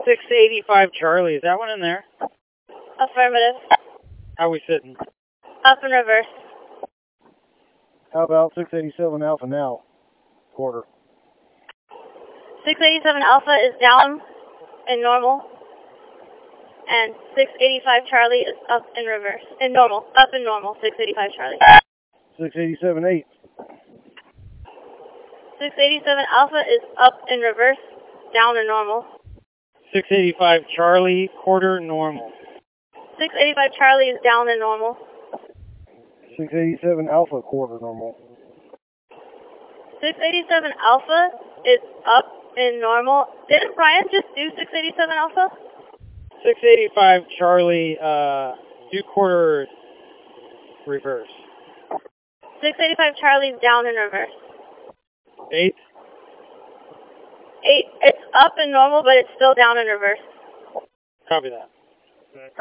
685 Charlie, is that one in there? Affirmative. How we sitting? Up and reverse. How about 687 Alpha now? Quarter. 687 Alpha is down in normal. And 685 Charlie is up in reverse. In normal. Up in normal. 685 Charlie. 687 8. 687 Alpha is up in reverse. Down in normal. 685 Charlie, quarter normal. 685 Charlie is down in normal. 687 Alpha, quarter normal. 687 Alpha is up in normal. Didn't Brian just do 687 Alpha? 685 Charlie, do quarter reverse. 685 Charlie's down in reverse. 8. 8, it's up in normal, but it's still down in reverse. Copy that.